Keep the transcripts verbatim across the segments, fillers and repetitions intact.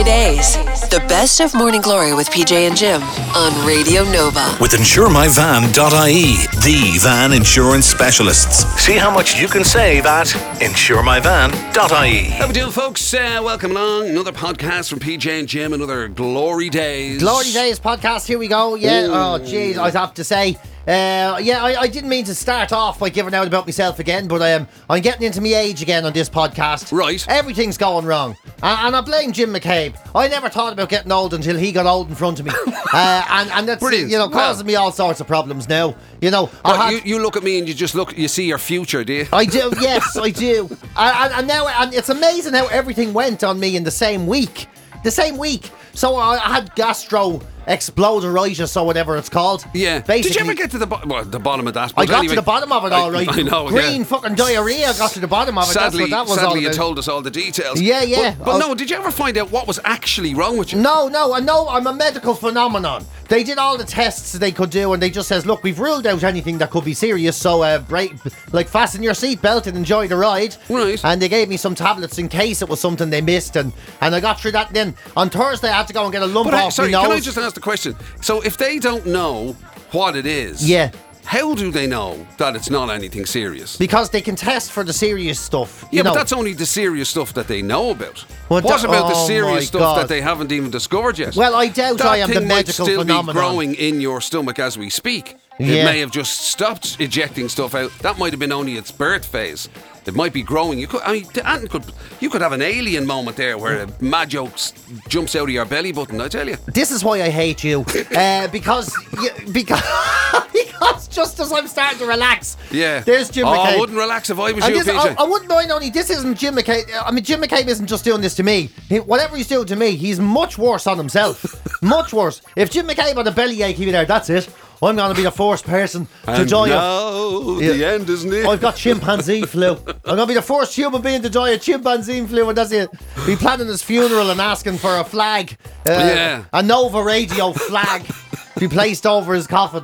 Days. The best of Morning Glory with P J and Jim on Radio Nova. With insure my van dot I E, the van insurance specialists. See how much you can save at insure my van dot I E. How we doing, folks? Uh, welcome along. Another podcast from P J and Jim. Another Glory Days. Glory Days podcast. Here we go. Yeah. Ooh. Oh, jeez. I'd have to say. Uh, yeah, I, I didn't mean to start off by giving out about myself again, but um, I'm getting into my age again on this podcast. Right. Everything's going wrong. Uh, and I blame Jim McCabe. I never thought about getting old until he got old in front of me. uh, and, and that's, Brilliant. you know, causing Well. me all sorts of problems now. You know, I Well, had, you, you look at me and you just look, you see your future, do you? I do, yes, I do. And, and, and now, and it's amazing how everything went on me in the same week. The same week. So I, I had gastro exploderitis or whatever it's called. Yeah. Basically, Did you ever get to the, bo- well, the bottom of that? I But got anyway, to the bottom of it, all right. I, I know. Green yeah. fucking diarrhea got to the bottom of it. Sadly, That's what that was all sadly, you about. told us all the details. Yeah, yeah. But, but Oh. no, did you ever find out what was actually wrong with you? No, no, I know I'm a medical phenomenon. They did all the tests they could do, and they just says, look, we've ruled out anything that could be serious, so uh, break, like fasten your seatbelt and enjoy the ride. Right. And they gave me some tablets in case it was something they missed, and, and I got through that. Then on Thursday, I had to go and get a lump But I, off sorry, my can I nose. just ask the question? So if they don't know what it is, Yeah. how do they know that it's not anything serious? Because they can test for the serious stuff. Yeah, you know. but that's only the serious stuff that they know about. Well, what that- about the oh my serious stuff God. that they haven't even discovered yet? Well, I doubt that I am the thing might medical still phenomenon. be growing in your stomach as we speak. Yeah. It may have just stopped ejecting stuff out. That might have been only its birth phase. It might be growing. You could, I mean, the ant could, you could have an alien moment there where a mad joke s- jumps out of your belly button. I tell you. This is why I hate you, uh, because you, because because just as I'm starting to relax, Yeah. there's Jim oh, McCabe. I wouldn't relax if I was And you, this, P I, J. I wouldn't mind only this isn't Jim McCabe. I mean, Jim McCabe isn't just doing this to me. He, whatever he's doing to me, he's much worse on himself. Much worse. If Jim McCabe had a bellyache, he'd be there. That's it. I'm going to be the first person to and die of. now the Yeah. end is near. I've got chimpanzee flu. I'm going to be the first human being to die of chimpanzee flu, and that's it. Be planning his funeral and asking for a flag. Uh, Yeah. A Nova Radio flag be placed over his coffin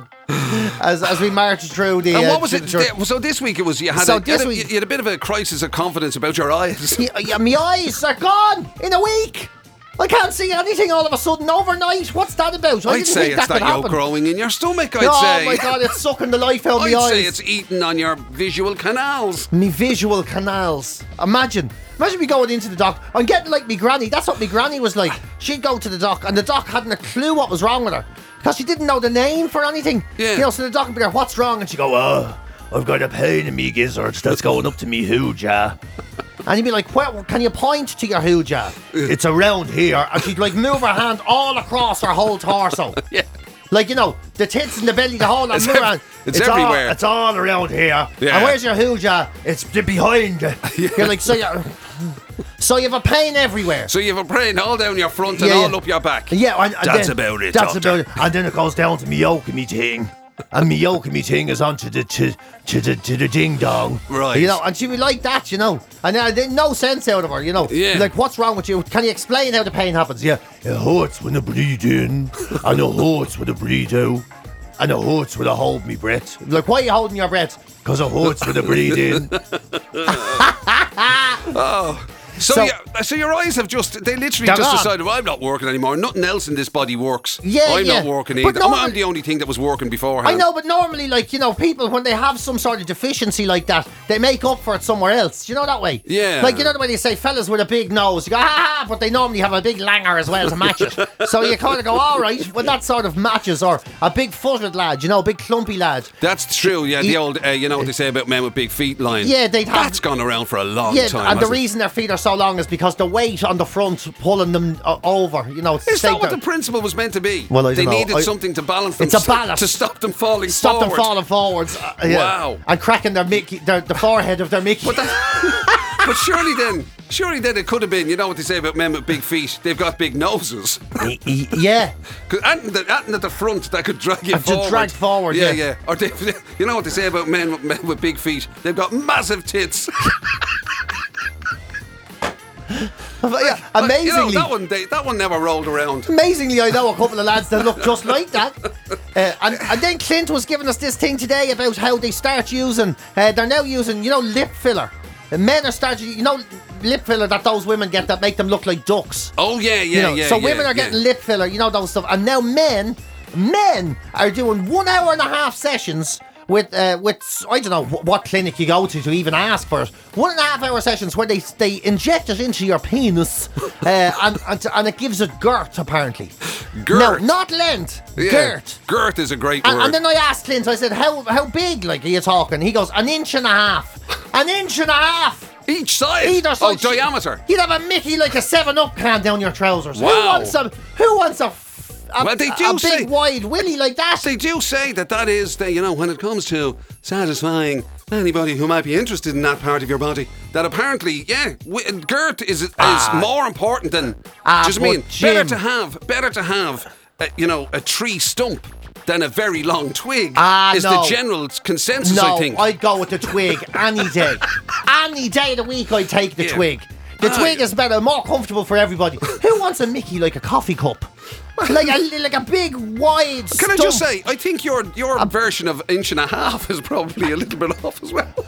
as as we march through the. And uh, what was to it? the church. th- So this week it was you had, So a, you, had this a, week- you had a bit of a crisis of confidence about your eyes. Yeah, yeah, my eyes are gone in a week. I can't see anything all of a sudden overnight. What's that about? I I'd didn't say think it's that that, could yolk happen. growing in your stomach. I'd Oh say. my God, it's sucking the life out of I'd my eyes. say it's eating on your visual canals. Me visual canals. Imagine. Imagine me going into the doc. I'm getting like me granny. That's what me granny was like. She'd go to the doc and the doc hadn't a clue what was wrong with her. Because she didn't know the name for anything. Yeah. You know, so the doc would be there, what's wrong? And she'd go, oh, I've got a pain in me gizzards that's going up to me hooja. And he'd be like, well, can you point to your hooja? It's around here. And she'd like move her hand all across her whole torso. Yeah. Like, you know, the tits and the belly, the whole It's move ev- around. it's all- everywhere. it's all around here. Yeah. And where's your hooja? It's the behind. You're like, so you so you have a pain everywhere. So you have a brain all down your front and Yeah, all yeah. up your back. Yeah, and, and That's then- about it, That's doctor. about it. And then it goes down to me yoke and me thing. And me yoke and me thing is onto the to, to the to the ding dong. Right. You know, and she would like that, you know. And I did no sense out of her, you know. Yeah. Like, what's wrong with you? Can you explain how the pain happens? Yeah. It hurts when I breathe in, and it hurts when I breathe out, and it hurts when I hold me breath. Like, why are you holding your breath? Because it hurts when I breathe in. So, So- yeah, so your eyes have just, they literally They're just gone. decided, well, I'm not working anymore. Nothing else in this body works. Yeah, I'm yeah. not working But either. I'm, normally- I'm the only thing that was working beforehand. I know, but normally, like, you know, people, when they have some sort of deficiency like that, they make up for it somewhere else. Do you know that way? Yeah. Like, you know the way they say fellas with a big nose, you go, ha ha, but they normally have a big langer as well to match it. So you kind of go, all right, well, that sort of matches, or a big footed lad, you know, a big clumpy lad. That's true, yeah. The He- old, uh, you know what they say about men with big feet line? Yeah, they'd have- That's gone around for a long Yeah, time. and the hasn't it? reason their feet are so long is because the weight on the front pulling them uh, over, you know. Is stay that what there. the principle was meant to be? Well, I they don't know. needed I- something to balance them. It's a s- ballast. To stop them falling Stop forward. them falling forwards. uh, yeah. Wow. And cracking their Mickey, their, the forehead of their Mickey. But, that, but surely then, surely then it could have been, you know what they say about men with big feet? They've got big noses. Yeah. Cause and the, and at the front that could drag you And to forward. drag forward, yeah. yeah. Or they, you know what they say about men with, men with big feet? They've got massive tits. Yeah, But, amazingly. you know, that one, they, that one never rolled around. Amazingly, I know a couple of lads that look just like that. Uh, and, and then Clint was giving us this thing today about how they start using, uh, they're now using, you know, lip filler. And men are starting, you know, lip filler that those women get that make them look like ducks. Oh yeah, yeah, you know, yeah. so yeah, women are yeah. getting lip filler, you know, those stuff. And now men, men are doing one hour and a half sessions with, uh, with I don't know wh- what clinic you go to to even ask for it. One and a half hour sessions where they they inject it into your penis, uh, and, and and it gives it girth apparently. Girth. No, not length. Yeah. Girth. Girth is a great And, word. and then I asked Clint, I said, how how big like are you talking? He goes, an inch and a half. An inch and a half. Each side. Either Oh, side. diameter. You'd have a Mickey like a seven up can down your trousers. Who Wow. wants a who wants a, a, Well, they a do big say- wide willy like that? They do say that that is, the, you know, when it comes to satisfying anybody who might be interested in that part of your body, that apparently, yeah, w- girth is is Ah. more important than. Ah, just mean but better Jim. to have, better to have, uh, you know, a tree stump than a very long twig. Ah, is no. the general consensus? No, I think. I'd go with the twig any day. Any day of the week, I'd take the Yeah. twig. The Ah, twig yeah. is better, more comfortable for everybody. Who wants a Mickey like a coffee cup? Like a like a big wide. Can I stump? just say, I think your your version of inch and a half is probably a little bit off as well.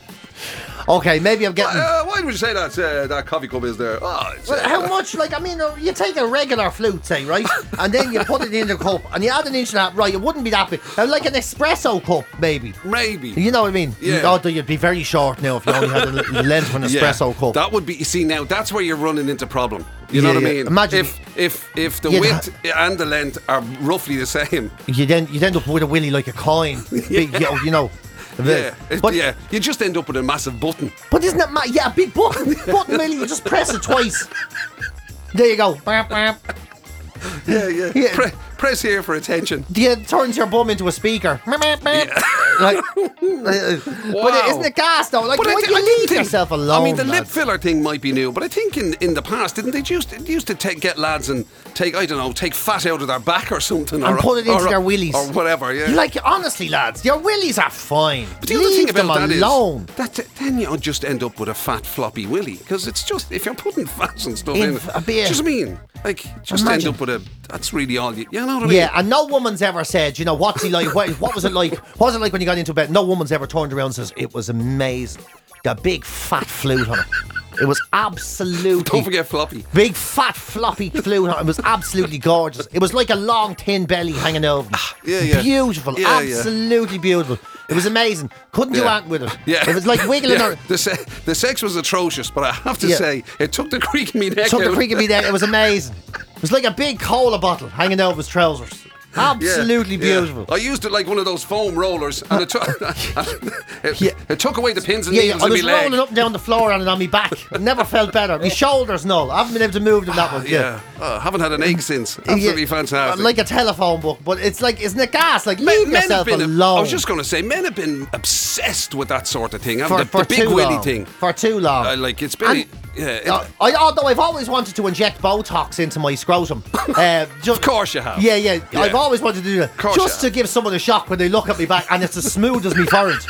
Okay, maybe I'm getting. Uh, why would you say that uh, that coffee cup is there? Oh, it's, Well, uh, how much? Like, I mean, uh, you take a regular flute, say, right? And then you put it in the cup and you add an inch and a half, right? It wouldn't be that big. Uh, like an espresso cup, maybe. maybe. You know what I mean? Yeah. Oh, you'd be very short now if you only had the l- length of an espresso cup. That would be. You see, now that's where you're running into problem. You know Yeah, what I yeah. mean? Imagine- if if if the Yeah, width and the length are roughly the same. You'd end, you'd end up with a willy like a coin. Big, you know, you know. Yeah, it- But, yeah. You just end up with a massive button. but isn't it, ma- yeah, a big button. Button, really, you just press it twice. There you go. Bap, bap. Yeah, yeah. Yeah. Pre- press here for attention. You turns your bum into a speaker. Like, uh, But isn't it gas though? Like, But I why thi- do you I didn't leave think- yourself alone? I mean, the lip lads? filler thing might be new, but I think in, in the past, didn't they used to, used to take, get lads and take, I don't know, take fat out of their back or something, And or, put it into or, their willies. or whatever. Yeah. Like, honestly, lads, your willies are fine. But the other Leave thing about them that is alone. that then you just end up with a fat floppy willy because it's just if you're putting fats and stuff In in, f- it, a beer. just mean like just Imagine. end up with a. That's really all you. You know what I mean? Yeah, and no woman's ever said, you know, what's he like? What, what was it like? What was it like when you got into bed? No woman's ever turned around and says, it was amazing. The big fat flute on it. It was absolutely. Don't forget floppy. Big fat floppy flute on it. It was absolutely gorgeous. It was like a long thin belly hanging over. yeah, yeah. Beautiful. Yeah, yeah. absolutely beautiful. It was amazing. Couldn't do Yeah. anything with it. Yeah, It was like wiggling Yeah. her. The, se- the sex was atrocious, but I have to Yeah. say it took the creak in me neck Took the out. freak of me there. It was amazing. It was like a big cola bottle hanging over his trousers. Yeah, Absolutely yeah. beautiful. I used it like one of those foam rollers, and it took it, Yeah. it took away the pins and Yeah, yeah, needles I in was my leg. rolling up and down the floor on it on my back. It never felt better. My shoulders, no. I haven't been able to move them that much. Yeah, Oh, I haven't had an ache since. Absolutely Yeah, fantastic. Like a telephone book, but it's like, isn't it gas? Like, Men- leave men have yourself been, alone. I was just going to say, men have been obsessed with that sort of thing. haven't for, they? for the big too willy long. thing. For too long. Uh, like it's been, And- yeah. It, Uh, I, although I've always wanted to inject Botox into my scrotum. Uh, just, Of course you have. Yeah, yeah, Yeah. I've always wanted to do that. course you Just to have. give someone a shock when they look at me back and it's as smooth as me forehead.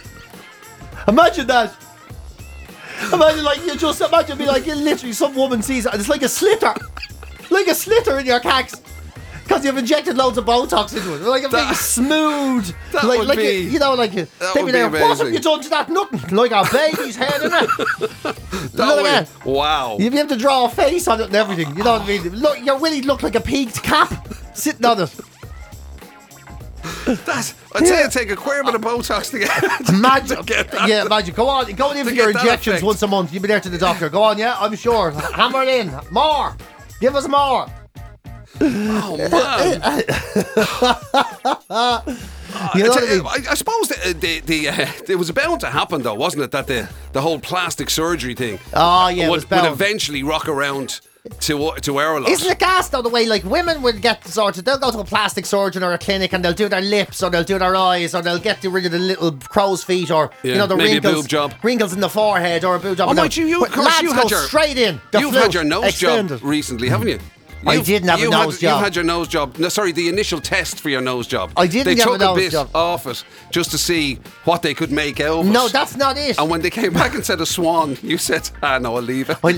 Imagine that. Imagine like you just imagine me like you literally some woman sees it and it's like a slitter. Like a slitter in your cacks. Because you've injected loads of Botox into it. Like a That- big smooth. that like, would like be- you, you know, like you, that they'd would be be there, what have amazing. you done to that? Nothing. Like a baby's head, innit? that look way- at that. Wow. You'd be able to draw a face on it and everything. You know what I mean? Look, your willy looked like a peaked cap sitting on it. That's, I'd say I'd take a queer bit of Botox to get. Imagine, to get that. yeah, imagine. Go on, go in for To your get that injections effect. once a month. You'll be there to the doctor. Go on, yeah, I'm sure. Hammer it in. More. Give us more. Oh man. You know I, what I mean? I, I suppose the, the, the uh, it was bound to happen though, wasn't it? That the the whole plastic surgery thing. Oh, yeah, it would, was would bound. eventually rock around to to our lot. Isn't it gas though the way like women would get sorted? They'll go to a plastic surgeon or a clinic and they'll do their lips or they'll do their eyes or they'll get rid of the little crow's feet or you Yeah, know the maybe a wrinkles, boob job. wrinkles in the forehead or a boob job. Oh, And mind they'll- you, you, but of course, lads you go had your straight in. The You've flute, had your nose extended. job recently, haven't you? I You've- didn't have a you nose had, job. You had your nose job. No, sorry, the initial test for your nose job. I didn't They get took a nose bit job. off it just to see what they could make out of it. No, that's not it. And when they came back and said a swan, you said, "Ah, no, I'll leave it." Well,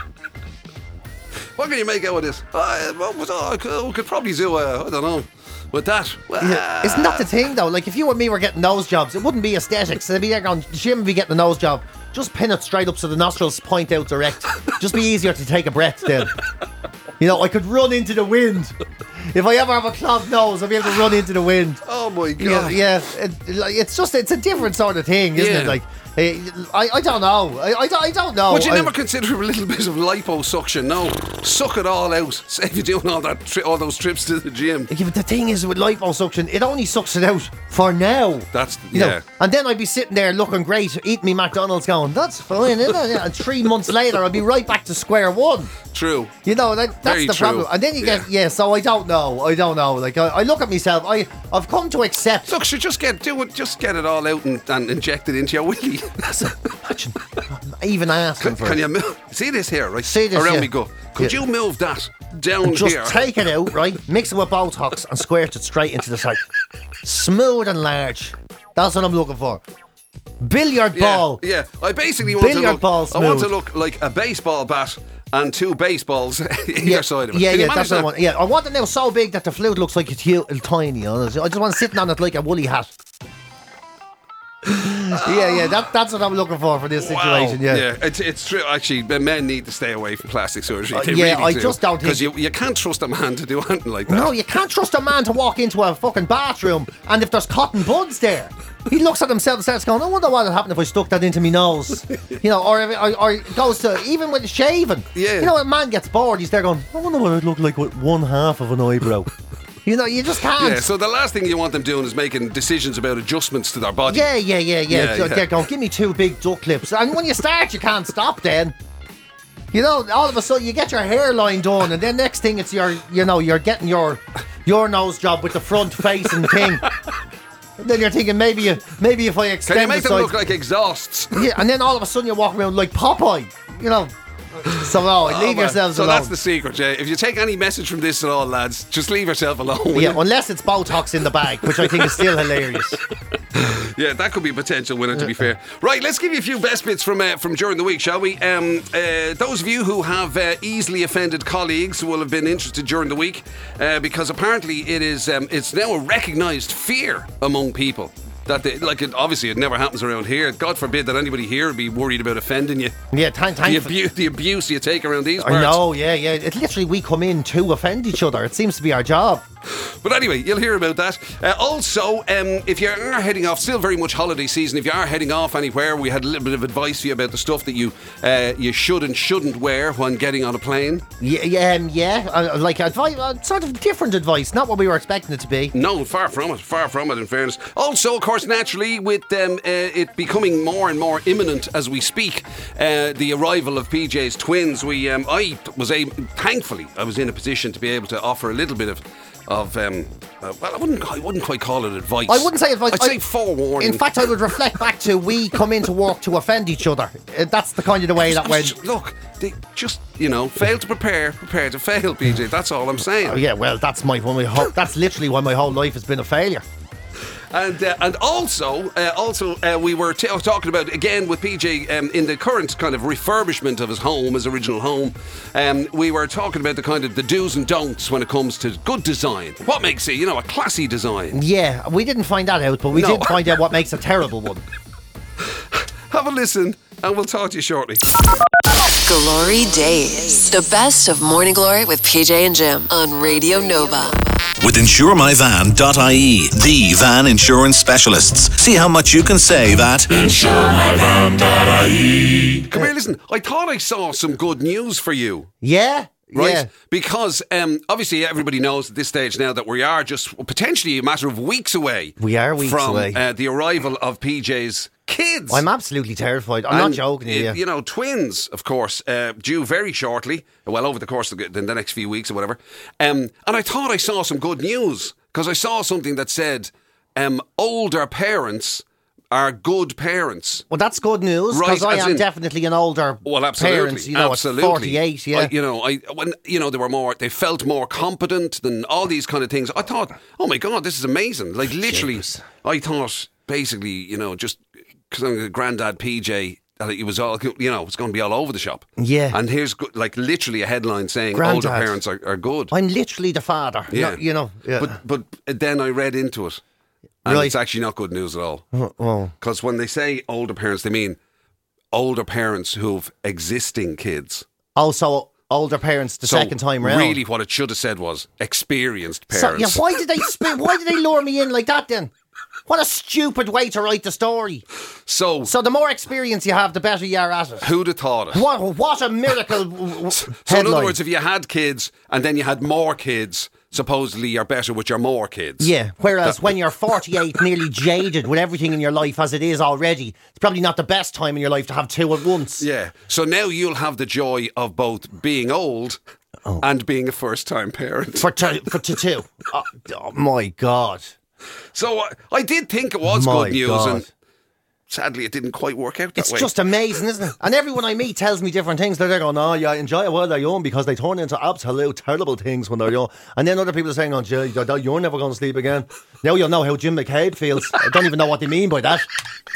What can you make out of this? Uh, what was- oh, I could, we could probably do a, I don't know. But that, well, Yeah. Isn't that the thing though? Like if you and me were getting nose jobs, it wouldn't be aesthetics. They'd be there going, Jim would be getting a nose job. Just pin it straight up so the nostrils point out direct. Just be easier to take a breath then. You know, I could run into the wind. If I ever have a clogged nose, I'll be able to run into the wind. oh my God. Yeah, yeah. It, like, it's just, it's a different sort of thing, isn't Yeah. it? Like, eh, I, I don't know. I, I, don't- I don't know. Would you I- never consider a little bit of liposuction? No, suck it all out. Save you doing all that, tri- all those trips to the gym. Yeah, but the thing is with liposuction, it only sucks it out for now. That's You yeah. know, and then I'd be sitting there looking great, eating me McDonald's, going, "That's fine, isn't it?" Yeah, and three months later, I'd be right back to square one. True. You know, that, that's Very the true. problem. And then you get, yeah. So I don't know. I don't know. Like I, I look at myself. I, I've come to accept. Look, should just get do it. Just get it all out and, and inject it into your willy. Imagine, even asking Can, for can it. you move? See this here, right? See this, around yeah. me go. Could Yeah. you move that down Just here? take it out, right? Mix it with Botox and squirt it straight into the side. Smooth and large. That's what I'm looking for. Billiard yeah, ball. yeah. I basically want to Billiard look. ball I want to smooth. look like a baseball bat and two baseballs either Yeah, side of it. yeah, Can you yeah, that's manage what I that? want. Yeah, I want it now so big that the flute looks like it's huge, tiny. You know? I just want it sitting on it like a woolly hat. yeah, yeah, that, that's what I'm looking for for this situation. Wow. Yeah. it's, it's true. Actually, but men need to stay away from plastic surgery. Uh, They yeah, really I do. just don't think- because you, you can't trust a man to do anything like that. No, you can't trust a man to walk into a fucking bathroom and if there's cotton buds there, he looks at himself and starts going, I wonder what would happen if I stuck that into my nose. You know, or, if, or, or it goes to, even with shaving. Yeah. You know, when a man gets bored, he's there going, I wonder what I'd look like with one half of an eyebrow. You know, you just can't. Yeah, so the last thing you want them doing is making decisions about adjustments to their body. Yeah, yeah, yeah, yeah. Yeah, So yeah. They're going, give me two big duck clips. And when you start, you can't stop then. You know, all of a sudden you get your hairline done, and then next thing it's your, you know, you're getting your your nose job with the front facing thing. And then you're thinking maybe you, maybe if I Can extend you make the them sides- look like exhausts? yeah, and then all of a sudden you walk around like Popeye. You know, so no, leave Oh, man. yourselves so alone. that's the secret, Jay. If you take any message from this at all, lads, just leave yourself alone. will yeah, you? unless it's Botox in the bag, which I think is still hilarious. Yeah, that could be a potential winner, to be fair. Right, let's give you a few best bits from uh, from during the week, shall we? Um, uh, those of you who have uh, easily offended colleagues will have been interested during the week uh, because apparently it is um, it's now a recognised fear among people. That they, like it, obviously it never happens around here. God forbid that anybody here would be worried about offending you. Yeah, thank, The, thank abu- the abuse you take around these I parts. know, yeah, yeah. It literally we come in to offend each other. It seems to be our job. But anyway, you'll hear about that. Uh, also, um, if you are heading off, still very much holiday season. If you are heading off anywhere, we had a little bit of advice for you about the stuff that you uh, you should and shouldn't wear when getting on a plane. Yeah, yeah, um, yeah. Uh, like advice, uh, sort of different advice, not what we were expecting it to be. No, far from it. Far from it, in fairness. Also, of course, naturally, with um, uh, it becoming more and more imminent as we speak, uh, the arrival of P J's twins, we um, I was a thankfully I was in a position to be able to offer a little bit of. Of um, uh, well, I wouldn't, I wouldn't quite call it advice. I wouldn't say advice. I'd I- say forewarning. In fact, I would reflect back to we come into work to offend each other. Uh, that's the kind of the way that went. Look, they just you know fail to prepare, prepare to fail, P J. That's all I'm saying. Oh, yeah, well, that's my, one, my whole, that's literally why my whole life has been a failure. And uh, and also, uh, also uh, we were t- talking about again with P J um, in the current kind of refurbishment of his home, his original home. Um, we were talking about the kind of the do's and don'ts when it comes to good design. What makes it, you know, a classy design? Yeah, we didn't find that out, but we No. did find out what makes a terrible one. Have a listen, and we'll talk to you shortly. Glory Days. The best of Morning Glory with P J and Jim on Radio Nova. With insure my van dot I E, the van insurance specialists. See how much you can save at insure my van dot I E. Come here, listen. I thought I saw some good news for you. Yeah? Right, Yeah. because um, obviously everybody knows at this stage now that we are just potentially a matter of weeks away. We are weeks from, away. uh, the arrival of P J's kids. I'm absolutely terrified. I'm And, not joking uh, here. You know, twins, of course, uh, due very shortly. Well, over the course of the, the next few weeks or whatever. Um, and I thought I saw some good news because I saw something that said um, older parents are good parents. Well, that's good news because Right, I as am in- definitely an older Well, absolutely, parent. You know, absolutely. at forty-eight. Yeah, I, you know, I when you know they were more, they felt more competent than all these kind of things. I thought, oh my god, this is amazing! Like literally, Jeez. I thought basically, you know, just because I'm a granddad P J, that it was all, you know, it's going to be all over the shop. Yeah. And here's go- like literally a headline saying Grandad. older parents are, are good. I'm literally the father. Yeah. No, you know. Yeah. But but then I read into it, and Right. it's actually not good news at all. oh. Because when they say older parents, they mean older parents who've existing kids. Also, older parents the So second time round. really, what it should have said was experienced So, parents. yeah, why did they spin, why did they lure me in like that then? What a stupid way to write the story. So, So the more experience you have, the better you are at it. who'd have thought it? What what a miracle w- w- So in headline. other words, if you had kids and then you had more kids, supposedly you're better with your more kids. Yeah, whereas when you're forty-eight, nearly jaded with everything in your life as it is already, it's probably not the best time in your life to have two at once. Yeah. So now you'll have the joy of both being old and being a first-time parent. For, t- for t- two. Oh, oh my God. So uh, I did think it was My good news, God. and sadly it didn't quite work out that It's way. just amazing, isn't it? And everyone I meet tells me different things. They're going, oh, yeah, I enjoy it while they're young because they turn into absolute terrible things when they're young. And then other people are saying, oh, gee, you're never going to sleep again. Now you'll know how Jim McCabe feels. I don't even know what they mean by that.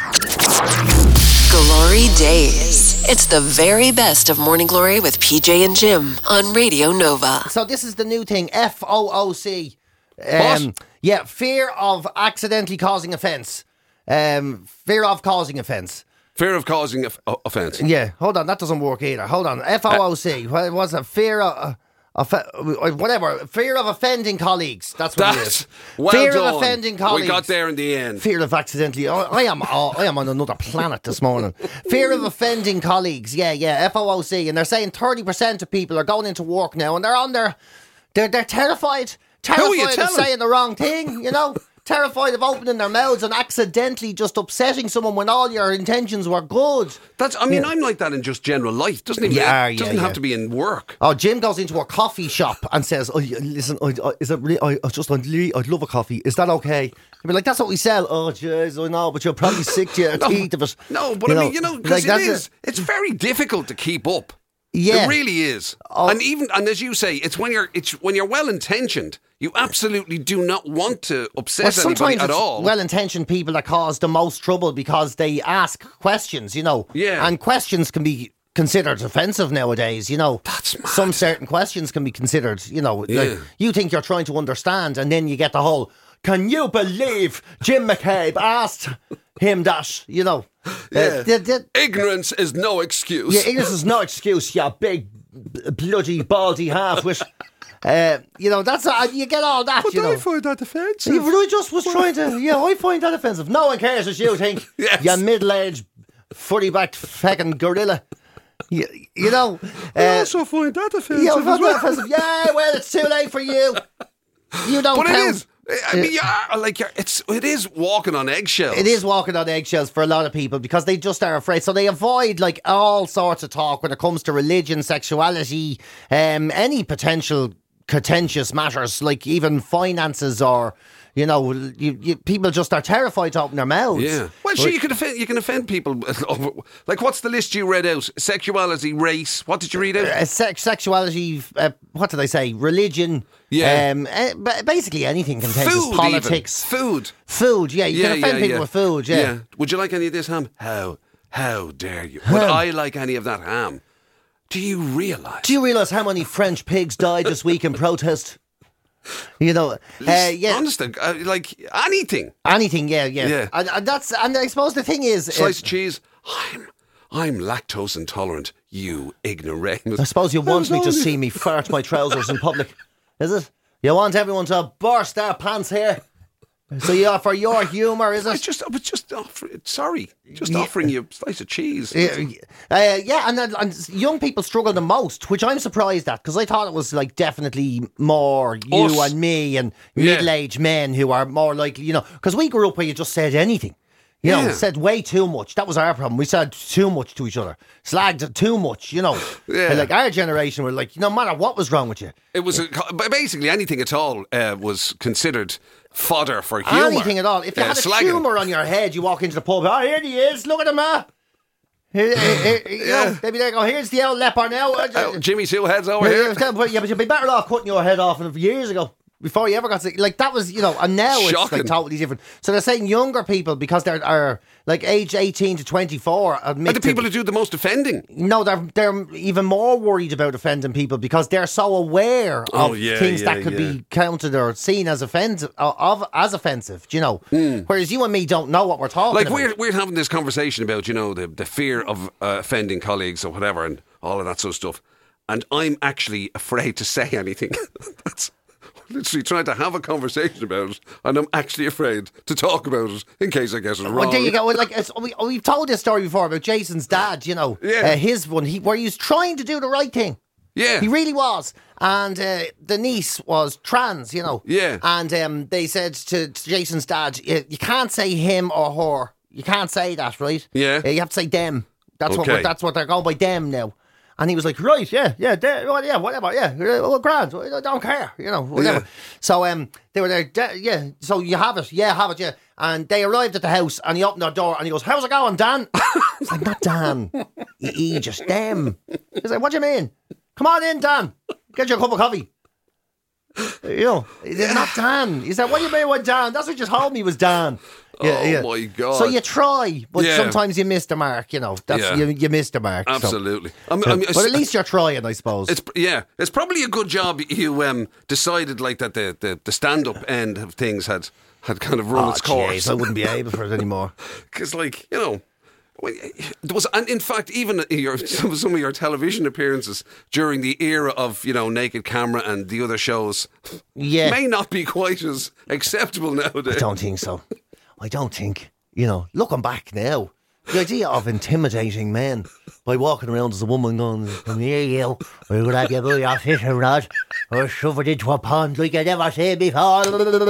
Glory Days. It's the very best of Morning Glory with P J and Jim on Radio Nova. So this is the new thing, F O O C. What? Yeah, fear of accidentally causing offence. Um, fear of causing offence. Fear of causing off- offence. Yeah, hold on, that doesn't work either. Hold on, F O O C. What was it? Fear of... Uh, Off- whatever, fear of offending colleagues. That's what it is. That's well fear done. of offending colleagues. We got there in the end. Fear of accidentally. Oh, I am. Oh, I am on another planet this morning. Fear of offending colleagues. Yeah, yeah. F O O C, and they're saying thirty percent of people are going into work now, and they're on their. They're they're terrified. Who are you Terrified of telling? saying the wrong thing. You know. Terrified of opening their mouths and accidentally just upsetting someone when all your intentions were good. That's. I mean, Yeah. I'm like that in just general life. Doesn't even. You are, it yeah, doesn't yeah. have to be in work. Oh, Jim goes into a coffee shop and says, "Oh, yeah, listen, I, I, is it really? I, I just, I'd, really, I'd love a coffee. Is that okay?" You'd be like, "That's what we sell." Oh, jeez, I know, but you're probably sick to your teeth of it. No, but You I know, mean, you know, like, because that's it a- is. It's very difficult to keep up. Yeah. It really is. Oh. And even and as you say, it's when you're it's when you're well intentioned, you absolutely do not want to upset Well, anybody sometimes at it's all. well-intentioned people that cause the most trouble because they ask questions, you know. Yeah. And questions can be considered offensive nowadays, you know. That's mad. Some certain questions can be considered, you know. Yeah. Like, you think you're trying to understand, and then you get the whole, can you believe Jim McCabe asked him that, you know. Yeah. Uh, the- the- Ignorance is no excuse. yeah, English is no excuse, you big, b- bloody, baldy half-wit. Uh, you know, that's uh, you get all that, you know. find that offensive. Yeah, but I just was trying to. Yeah, I find that offensive. No one cares as you think. Yes. You middle-aged, furry-backed fucking gorilla. You, you know. Uh, find that offensive. yeah, I find that offensive. Yeah, well, it's too late for you. You don't But it count. is. I mean, you are, like you're, it's it is walking on eggshells. It is walking on eggshells for a lot of people because they just are afraid. So they avoid like all sorts of talk when it comes to religion, sexuality, um, any potential contentious matters, like even finances or, you know, you, you, people just are terrified to open their mouths. Yeah. Well, sure, you can offend you can offend people. over- Like, what's the list you read out? Sexuality, race. What did you read out? Uh, sex, sexuality, uh, what did I say? Religion. Yeah. Um, uh, ba- basically anything contentious. Food, Politics. even. Food. Food, yeah. You yeah, can offend yeah, people yeah. with food, yeah. Would you like any of this ham? How? How dare you? Would I like any of that ham? Do you realise? Do you realise how many French pigs died this week in protest? You know, uh, yeah. Honest, to- uh, like anything. Anything, yeah, yeah. Yeah. And, and that's, and I suppose the thing is, uh, Sliced cheese. I'm, I'm lactose intolerant. You ignoramus. I suppose you That want was me to only- see me fart my trousers in public, is it? You want everyone to burst their pants here? So yeah, for your humour, is I it? just, I was just offer, sorry, just Yeah. offering you a slice of cheese. Yeah, uh, yeah, and, then- and young people struggle the most, which I'm surprised at because I thought it was like definitely more you Us. and me and Yeah. middle-aged men who are more likely, you know, because we grew up where you just said anything. You know, Yeah. said way too much. That was our problem. We said too much to each other. Slagged too much, you know. Yeah. Like our generation were like, no matter what was wrong with you. It was a, but basically anything at all uh, was considered fodder for humour. Anything at all. If you Yeah, had a slagging. tumour on your head, you walk into the pub, oh, here he is, look at him, ah. Here, here, here, you Yeah. know, they'd be there, go, here's the old leper now. Oh, Jimmy Two Heads over yeah, here. yeah, but- yeah, but you'd be better off cutting your head off years ago. before you ever got sick. Like, that was, you know, and now it's Shocking. like totally different. So they're saying younger people, because they're are like age eighteen to twenty-four, admit And the to- people who do the most offending. No, they're they're even more worried about offending people because they're so aware of Oh, yeah, things yeah, that could yeah. be counted or seen as offensive, uh, of as offensive. Do you know? Whereas you and me don't know what we're talking Like, about. we're, we're having this conversation about, you know, the, the fear of uh, offending colleagues or whatever and all of that sort of stuff. And I'm actually afraid to say anything. That's literally trying to have a conversation about it, and I'm actually afraid to talk about it in case I get it wrong. Well, there you go. Well, like it's, we, we've told this story before about Jason's dad. You know, Yeah. uh, his one, he where he was trying to do the right thing. Yeah. He really was. And uh, the niece was trans, you know. Yeah. And um, they said to, to Jason's dad, you, you can't say him or her. You can't say that, right? Yeah. Uh, you have to say them. That's what Okay. we're, that's what they're going by, them now. And he was like, right, yeah, yeah, de- well, yeah, whatever, yeah, well, grand, I don't care, you know, whatever. Yeah. So um, they were there, de- yeah, so you have it, yeah, have it, yeah. And they arrived at the house, and he opened the door, and he goes, how's it going, Dan? It's like, not Dan, you eat, just them. He's like, what do you mean? Come on in, Dan, get you a cup of coffee. You know, he said, not Dan. He said, what do you mean with Dan? That's what you told me was Dan. Oh, my God. So you try, but Yeah. sometimes you miss the mark, you know. That's Yeah. you, you miss the mark. so. Absolutely. I mean, Yeah. I mean, But at least you're trying, I suppose. It's yeah, it's probably a good job you um, decided like that the, the, the stand up end of things had had kind of run oh, its course. jeez, I wouldn't be able for it anymore. Because like you know, when- there was and in fact even your some some of your television appearances during the era of you know Naked Camera and the other shows Yeah. may not be quite as acceptable nowadays. I don't think so. I don't think, you know, looking back now, the idea of intimidating men by walking around as a woman going, come here, you, we're going to have you put your fishing rod or shove it into a pond like you never seen before.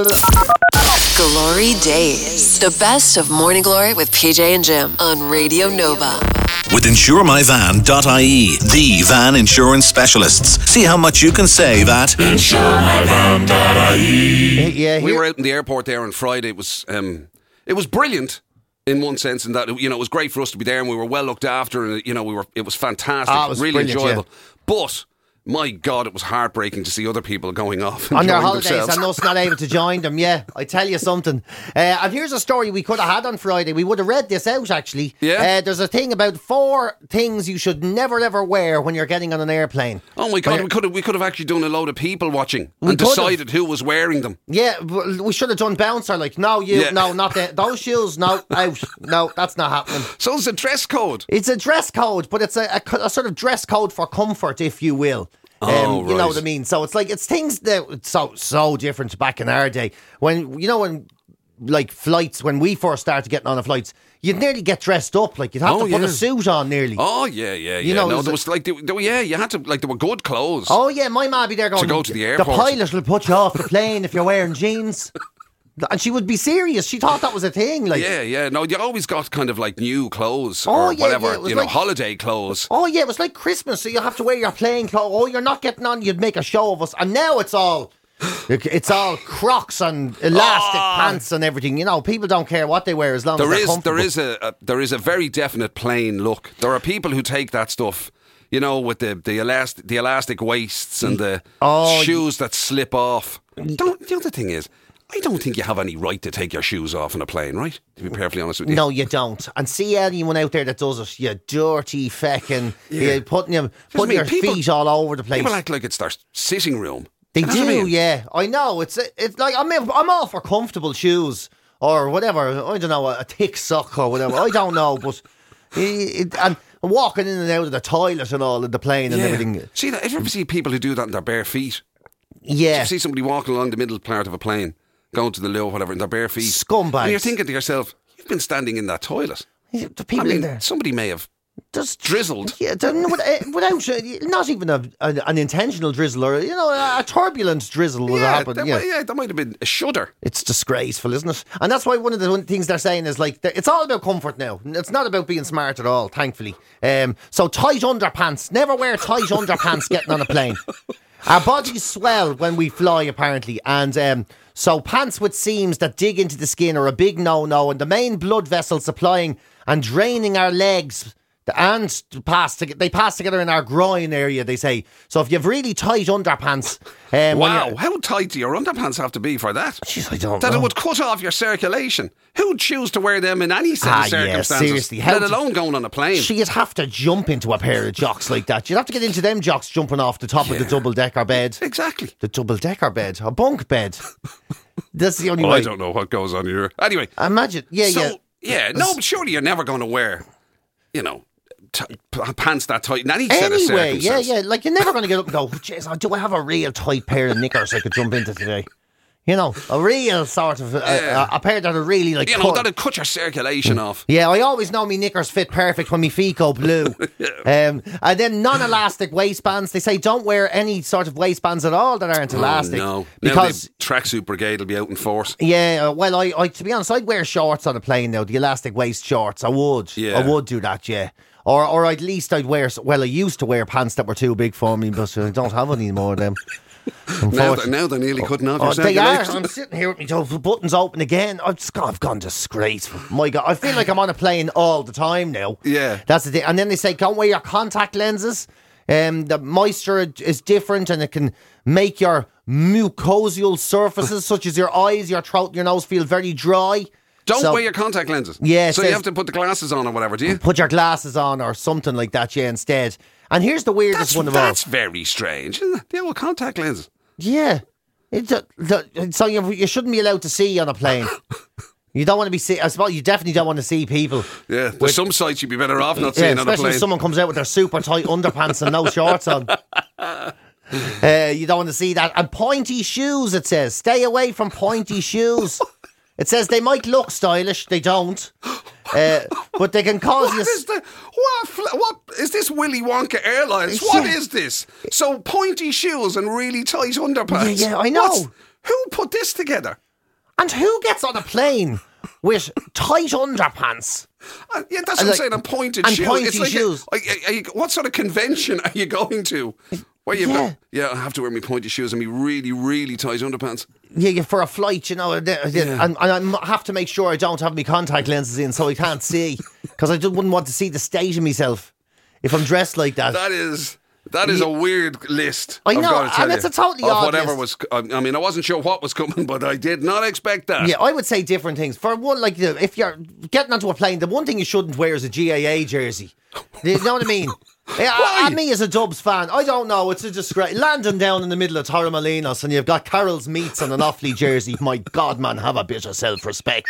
Glory Days. The best of Morning Glory with P J and Jim on Radio Nova. With insure my van dot I E, the van insurance specialists. See how much you can save at insure my van dot I E. Yeah, We here- were out in the airport there on Friday. It was um, it was brilliant in one sense, in that you know it was great for us to be there, and we were well looked after, and you know we were it was fantastic, Ah, it was really brilliant, enjoyable. But my God, it was heartbreaking to see other people going off on their enjoying holidays themselves. and us not able to join them. Yeah, I tell you something. Uh, and here's a story we could have had on Friday. We would have read this out actually. Yeah. Uh, there's a thing about four things you should never ever wear when you're getting on an airplane. Oh my God, When we could have we could have actually done a load of people watching We and could have. decided who was wearing them. Yeah, w- we should have done bouncer. Like, no, you, Yeah. no, not that. Those shoes, no, out. No, that's not happening. So it's a dress code. It's a dress code, but it's a, a, co- a sort of dress code for comfort, if you will. Um, Oh, You know right. what I mean? So it's like, it's things that it's so, so different back in our day. When, you know, when, like, flights, when we first started getting on the flights, you'd nearly get dressed up. Like, you'd have Oh, to put yeah. a suit on nearly. Oh yeah, yeah, yeah. You know, no, there's there a- was like, there, there, yeah, you had to like there were good clothes. Oh, yeah, my ma be there going, go to the The airport." pilot will put you off the plane if you're wearing jeans. And she would be serious. She thought that was a thing. Like, Yeah, yeah. No, you always got kind of like new clothes Oh, or yeah, whatever, yeah, it was you know, like- holiday clothes. oh yeah, it was like Christmas, so you have to wear your plain clothes. Oh, you're not getting on. You'd make a show of us, and now it's all, it's all Crocs and elastic Ah. pants and everything. You know, people don't care what they wear as long There as they're is comfortable. there is a, a there is a very definite plain look. There are people who take that stuff, you know, with the the elastic the elastic waists and the Oh, shoes that slip off. Don't, the other thing is, I don't think you have any right to take your shoes off on a plane, right? To be perfectly honest with you. No, you don't. And see anyone out there that does it, you dirty feckin', Yeah. you putting your Just putting mean your people- feet all over the place. People act like it's their sitting room. They That's do, what I mean. yeah. I know. It's it's like I'm I'm all for comfortable shoes or whatever. I don't know, a, a thick sock or whatever. I don't know, but it, it, and walking in and out of the toilet and all in the plane and Yeah. everything. See that? Ever see people who do that in their bare feet? Yeah, You see somebody walking along the middle part of a plane, going to the loo or whatever, in their bare feet. Scumbags. And you're thinking to yourself, you've been standing in that toilet. the I people mean, in there somebody may have just drizzled. Yeah, they're not- uh, without uh, not even a, a, an intentional drizzle or you know a turbulent drizzle would Yeah, happen. that Yeah. might, yeah, that might have been a shudder. It's disgraceful, isn't it? And that's why one of the one things they're saying is like, it's all about comfort now. It's not about being smart at all, thankfully. Um, so tight underpants. Never wear tight underpants getting on a plane. Our bodies swell when we fly, apparently. And um, so pants with seams that dig into the skin are a big no-no. And the main blood vessel supplying and draining our legs And pass to, they pass together in our groin area, they say. So if you have really tight underpants... Um, wow, how tight do your underpants have to be for that? Jeez, I don't that know. That it would cut off your circulation. Who'd choose to wear them in any set ah, of circumstances? Yeah, seriously. How let alone going on a plane. She'd have to jump into a pair of jocks like that. You'd have to get into them jocks jumping off the top yeah. of the double-decker bed. Exactly. The double-decker bed. A bunk bed. That's the only well, way. I don't know what goes on here. Anyway. Imagine. Yeah, so, yeah. Yeah, no, but surely you're never going to wear, you know... T- pants that tight in any anyway, set of circumstances. yeah, yeah. Like you're never going to get up and go, jeez, do I have a real tight pair of knickers I could jump into today? You know, a real sort of, uh, yeah. a, a pair that are really like... You know, that'd cut your circulation off. Yeah, I always know me knickers fit perfect when me feet go blue. yeah. um, and then non-elastic waistbands. They say don't wear any sort of waistbands at all that aren't oh, elastic. no. Because... tracksuit brigade will be out in force. Yeah, uh, well, I, I, to be honest, I'd wear shorts on a plane now, the elastic waist shorts. I would. Yeah. I would do that, yeah. Or or at least I'd wear, well, I used to wear pants that were too big for me, but I don't have any more of them. now, they're, now they're nearly cutting off oh, your They are. circulation. I'm sitting here with my toe, buttons open again. I've, just gone, I've gone disgraceful. My God, I feel like I'm on a plane all the time now. Yeah. That's the thing. And then they say, don't wear your contact lenses. Um, the moisture is different and it can make your mucosal surfaces, such as your eyes, your throat, your nose, feel very dry. Don't so, wear your contact lenses. Yeah. So you have to put the glasses on or whatever, do you? Put your glasses on or something like that, yeah, instead. And here's the weirdest that's, one of all. That's very strange, isn't it? The old contact lenses. Yeah. It's a, the, so you, you shouldn't be allowed to see on a plane. You don't want to be see. I suppose you definitely don't want to see people. Yeah, there's with, some sites you'd be better off not yeah, seeing on a plane. Especially if someone comes out with their super tight underpants and no shorts on. Uh, you don't want to see that. And pointy shoes, it says. Stay away from pointy shoes. It says they might look stylish, they don't, uh, but they can cause what you... Is the, what, what is this Willy Wonka Airlines? What yeah. is this? So pointy shoes and really tight underpants. Yeah, yeah I know. What's, who put this together? And who gets on a plane with tight underpants? Uh, yeah, that's what I'm saying. And pointed and shoes. Pointy it's like shoes. A, are, are you, what sort of convention are you going to? Where you yeah. yeah, I have to wear my pointy shoes and me really, really tight underpants. Yeah, yeah, for a flight, you know, yeah. and, and I have to make sure I don't have my contact lenses in so I can't see, because I just wouldn't want to see the state of myself if I'm dressed like that. That is... That is a weird list. I know, I've got to tell and it's you, a totally of odd whatever list. was. I mean, I wasn't sure what was coming, but I did not expect that. Yeah, I would say different things. For one, like if you're getting onto a plane, the one thing you shouldn't wear is a G A A jersey. You know what I mean? Yeah, and me as a Dubs fan, I don't know. It's a disgrace. Landing down in the middle of Torremolinos and you've got Carol's Meats and an Offaly jersey. My God, man, have a bit of self-respect.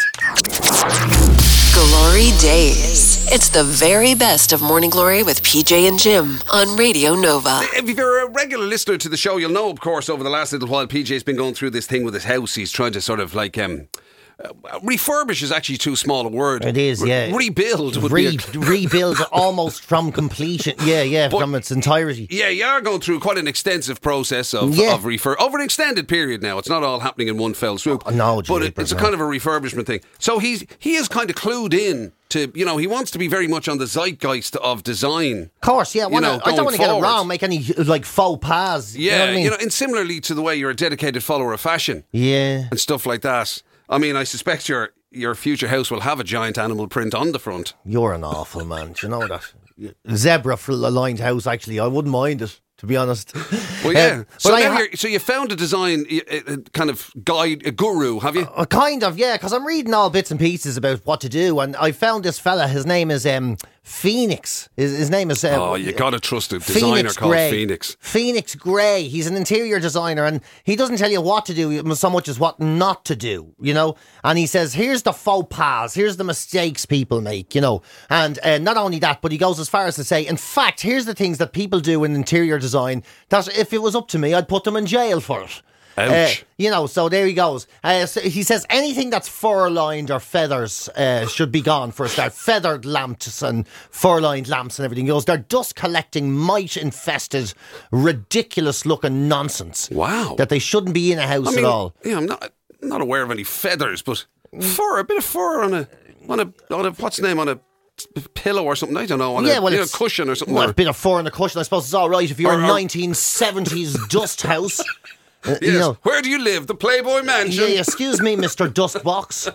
Glory Days. It's the very best of Morning Glory with P J and Jim on Radio Nova. If you're a regular listener to the show, you'll know, of course, over the last little while, P J's been going through this thing with his house. He's trying to sort of like... um. Uh, refurbish is actually too small a word. It is, yeah. Re- rebuild would Re- be a... rebuild almost from completion. Yeah, yeah, but from its entirety. Yeah, you are going through quite an extensive process of, yeah. of refurb over an extended period now. It's not all happening in one fell swoop. Oh, no, but it, it's a no. kind of a refurbishment thing. So he's he is kind of clued in to, you know, he wants to be very much on the zeitgeist of design. Of course, yeah. You know, I don't want to get it forward. wrong, make any like faux pas. Yeah, you know, what I mean? you know, and similarly to the way you're a dedicated follower of fashion. Yeah. And stuff like that. I mean, I suspect your your future house will have a giant animal print on the front. You're an awful man. Do you know that? Zebra aligned house, actually. I wouldn't mind it, to be honest. Well, yeah. Um, so, now ha- you're, so you found a design a, a kind of guide, a guru, have you? Uh, kind of, yeah, because I'm reading all bits and pieces about what to do, and I found this fella, his name is um, Phoenix. His, his name is... Uh, oh, you got to trust a designer Phoenix called Gray. Phoenix. Phoenix Gray. He's an interior designer, and he doesn't tell you what to do so much as what not to do, you know? And he says, here's the faux pas, here's the mistakes people make, you know? And uh, not only that, but he goes as far as to say, in fact, here's the things that people do in interior design that if it was up to me, I'd put them in jail for it. Ouch. Uh, you know, so there he goes. Uh, so he says anything that's fur-lined or feathers uh, should be gone for a start. Feathered lamps and fur-lined lamps and everything. He goes, they're dust-collecting, mite-infested, ridiculous-looking nonsense. Wow. That they shouldn't be in a house I mean, at all. Yeah, I'm not not aware of any feathers, but fur, a bit of fur on a, on a, on a what's the name, on a pillow or something, I don't know, on yeah, a, well, you know, it's, cushion or something. Well, or, a bit of fur on a cushion, I suppose it's all right if you're or, a or, nineteen seventies dust house. Uh, Yes. You know, Where do you live? The Playboy Mansion. yeah, excuse me, Mister Dustbox.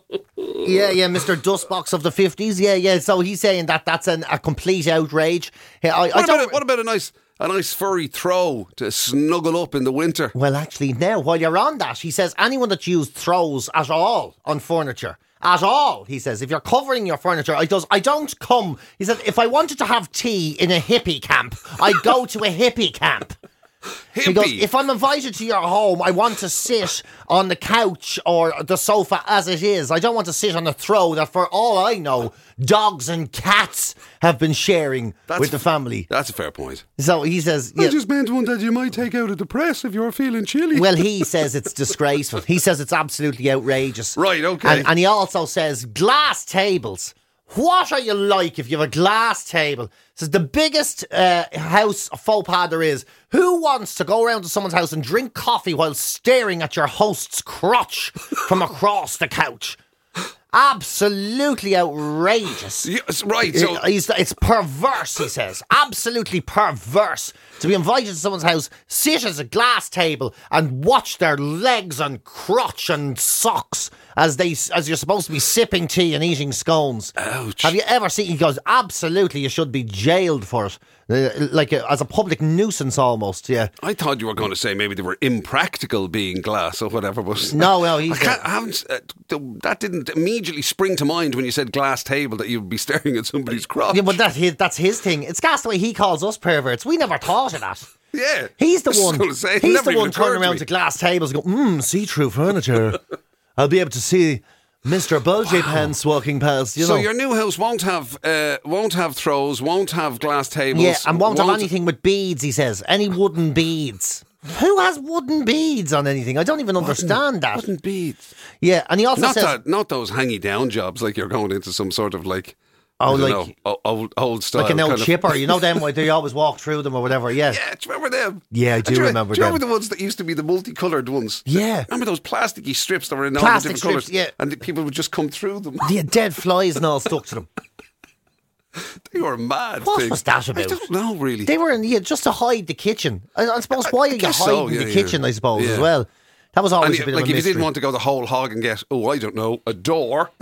Yeah, yeah, Mister Dustbox of the fifties. Yeah, yeah. So he's saying that that's an, a complete outrage. Yeah, I, I What, about don't. a, what about a nice, a nice furry throw to snuggle up in the winter? Well, actually, now while you're on that, he says anyone that used throws at all on furniture. At all, he says. If you're covering your furniture, I does. I don't come. He said, if I wanted to have tea in a hippie camp, I'd go to a hippie camp. He goes, Hippie. if I'm invited to your home, I want to sit on the couch or the sofa as it is. I don't want to sit on a throw that, for all I know, dogs and cats have been sharing That's with the f- family. That's a fair point. So he says, yeah, meant one that you might take out of the press if you're feeling chilly. well, he says it's disgraceful. He says it's absolutely outrageous. Right, okay. And, and he also says glass tables. What are you like if you have a glass table? Says the biggest uh, house faux pas there is. Who wants to go around to someone's house and drink coffee while staring at your host's crotch from across the couch? Absolutely outrageous. Yes, right, so It- he's- it's perverse, he says. Absolutely perverse. To be invited to someone's house, sit at a glass table and watch their legs and crotch and socks as they as you're supposed to be sipping tea and eating scones. Ouch. Have you ever seen? He goes, absolutely, you should be jailed for it. Uh, like a, as a public nuisance almost, yeah. I thought you were going to say maybe they were impractical being glass or whatever, but No, no, he's I, can't, I haven't. Uh, th- that didn't immediately spring to mind when you said glass table that you'd be staring at somebody's crotch. Yeah, but that, his, that's his thing. It's gas the way he calls us perverts. We never thought of that. Yeah. He's the I was one. gonna say, it he's never the even one occurred turning to around me. to glass tables and go, mmm, see-through furniture. I'll be able to see Mister Bulgy Pants walking past. You so know. your new house won't have uh, won't have throws, won't have glass tables. Yeah, and won't, have anything with beads. He says any wooden beads. Who has wooden beads on anything? I don't even understand that. Wooden beads. Yeah, and he also Not says, that, not those hangy down jobs like you're going into some sort of like. Oh, I don't like- know, o- old old style. like an old kind of- chipper. You know them where they always walk through them or whatever. Yeah. Yeah, do you remember them? Yeah, I do you, remember Do you them. remember the ones that used to be the multicoloured ones? Yeah. Remember those plasticky strips that were in all Plastic the different strips, colours? yeah. And the people would just come through them. The dead flies and all stuck to them. They were mad. What things. was that I about? don't know, really. They were in, yeah, just to hide the kitchen. I, I suppose why are you guess hiding so, yeah, the yeah. kitchen, I suppose, Yeah. as well. That was and always you- a bit like of a if you mystery. didn't want to go the whole hog and get, oh, I don't know, a door.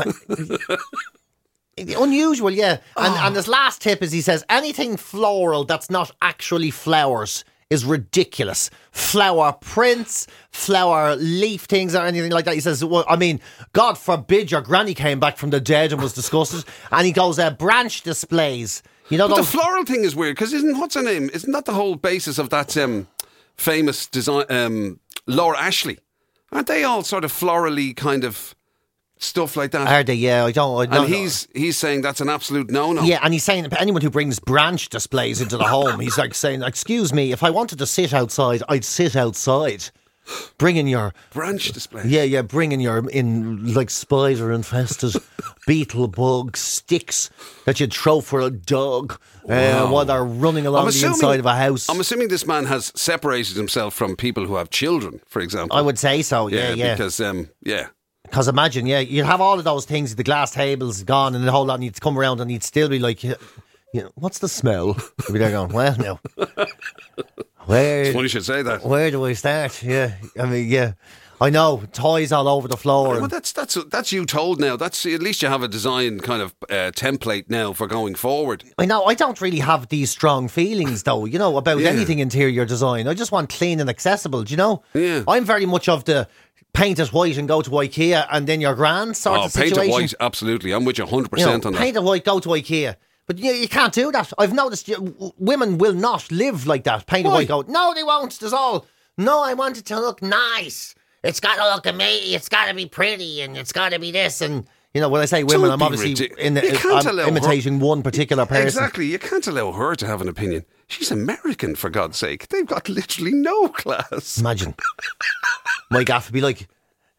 Unusual, yeah. And, Oh. and his last tip is he says anything floral that's not actually flowers is ridiculous. Flower prints, flower leaf things, or anything like that. He says, well, I mean, God forbid your granny came back from the dead and was disgusted. And he goes, uh, branch displays. You know But the those. floral thing is weird because isn't what's her name? Isn't that the whole basis of that um, famous design, um, Laura Ashley? Aren't they all sort of florally kind of stuff like that? Are they? Yeah, I don't. I, no, and no. he's he's saying that's an absolute no no. Yeah, and he's saying anyone who brings branch displays into the home, he's like saying, excuse me, if I wanted to sit outside, I'd sit outside. Bring in your Branch display. Yeah, yeah, bringing your in like spider infested beetle bug sticks that you'd throw for a dog uh, while they're running along the inside of a house. I'm assuming this man has separated himself from people who have children, for example. I would say so, yeah, yeah. Because, um, yeah. Because imagine, yeah, you'd have all of those things, the glass tables gone and the whole lot, and you'd come around and you'd still be like, you know, what's the smell? You'd be there going, well, no. Where, It's funny you should say that. where do I start? Yeah, I mean, yeah. I know, toys all over the floor. Well, and- that's that's that's you told now. That's at least you have a design kind of uh, template now for going forward. I know, I don't really have these strong feelings, though, you know, about Yeah. anything interior design. I just want clean and accessible, do you know? Yeah. I'm very much of the paint it white and go to IKEA and then you're grand sort Oh, of paint situation. it white, absolutely. I'm with you one hundred You know, percent on that. paint it white, go to IKEA. But you, you can't do that. I've noticed you, w- women will not live like that. Paint it Why? white, go, no, they won't. There's all, no, I want it to look nice. It's got to look amazing. It's got to be pretty and it's got to be this. And, you know, when I say women, Don't I'm be obviously ridic- in the, You can't I'm allow her- imitating one particular person. Exactly. You can't allow her to have an opinion. She's American, for God's sake. They've got literally no class. Imagine. My gaff would be like,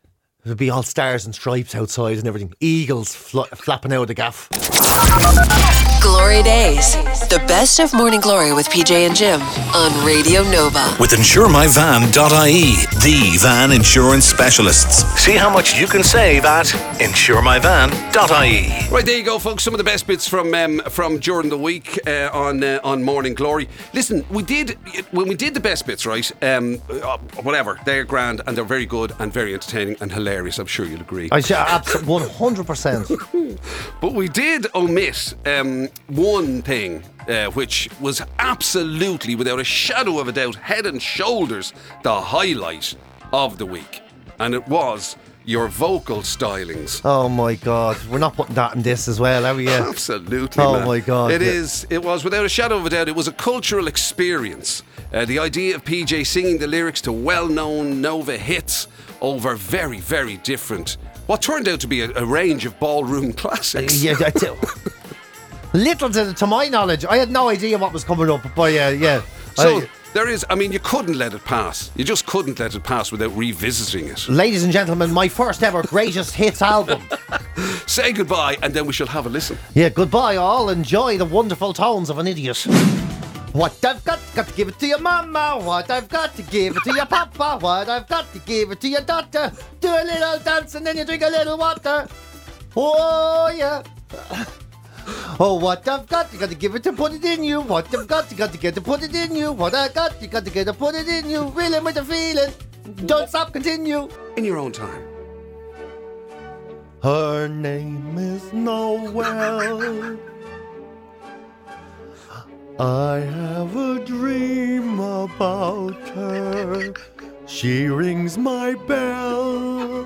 There'd be all stars and stripes outside and everything. Eagles fl- flapping out of the gaff. Glory Days. The best of Morning Glory with P J and Jim on Radio Nova. With insure my van dot I E, the van insurance specialists. See how much you can save at insure my van dot I E. Right, there you go, folks. Some of the best bits from um, from during the week uh, on uh, on Morning Glory. Listen, we did when we did the best bits, right? Um, uh, whatever, they're grand and they're very good and very entertaining and hilarious. I'm sure you'll agree. I say absolutely one hundred percent. But we did omit um, one thing, uh, which was absolutely, without a shadow of a doubt, head and shoulders the highlight of the week, and it was your vocal stylings. Oh my God, we're not putting that in this as well, are we? Yeah. Absolutely. Oh man. my God. It yeah. is. It was without a shadow of a doubt. It was a cultural experience. Uh, the idea of P J singing the lyrics to well-known Nova hits over very, very different, what turned out to be a, a range of ballroom classics. Yeah, that's it. Little to, to my knowledge, I had no idea what was coming up. But yeah, yeah. So I, there is. I mean, you couldn't let it pass. You just couldn't let it pass without revisiting it. Ladies and gentlemen, my first ever greatest hits album. Say goodbye, and then we shall have a listen. Yeah, goodbye all. Enjoy the wonderful tones of an idiot. What I've got, got to give it to your mama. What I've got to give it to your papa. What I've got to give it to your daughter. Do a little dance and then you drink a little water. Oh yeah. Oh, what I've got, you got to give it to put it in you. What I've got, you got to get to put it in you. What I got, you got to get to put it in you. Reeling with the feeling. Don't stop, continue. In your own time. Her name is Noel. I have a dream about her. She rings my bell.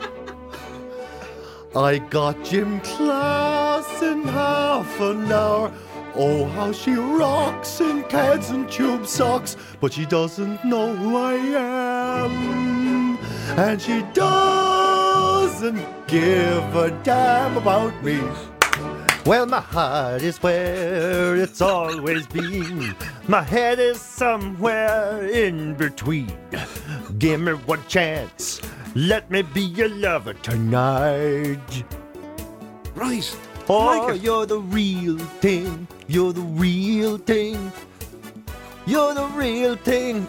I got gym class in half an hour. Oh, how she rocks in pads and tube socks. But she doesn't know who I am. And she doesn't give a damn about me. Well, my heart is where it's always been. My head is somewhere in between. Give me one chance. Let me be your lover tonight. Right. Oh, Like it. you're the real thing. You're the real thing. You're the real thing.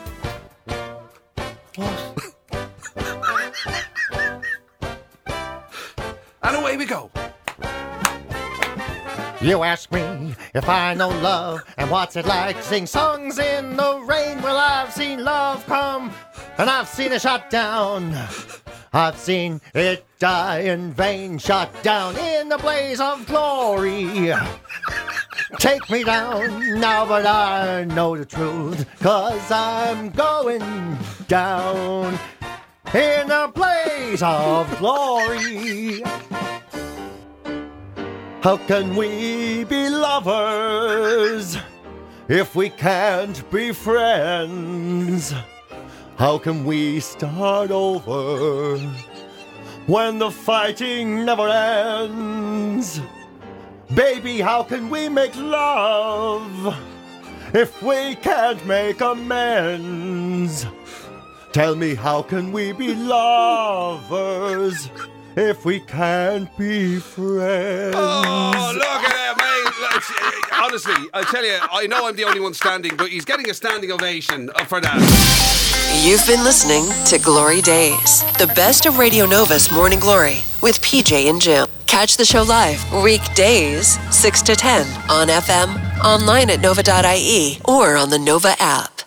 What? And away we go. You ask me if I know love and what's it like to sing songs in the rain. Well, I've seen love come and I've seen it shot down. I've seen it die in vain, shot down in the blaze of glory. Take me down now, but I know the truth, 'cause I'm going down in a blaze of glory. How can we be lovers if we can't be friends? How can we start over when the fighting never ends? Baby, how can we make love if we can't make amends? Tell me, how can we be lovers if we can't be friends? Oh, look at that, mate. Honestly, I tell you, I know I'm the only one standing, but he's getting a standing ovation for that. You've been listening to Glory Days, the best of Radio Nova's Morning Glory with P J and Jim. Catch the show live weekdays six to ten on F M, online at nova dot I E, or on the Nova app.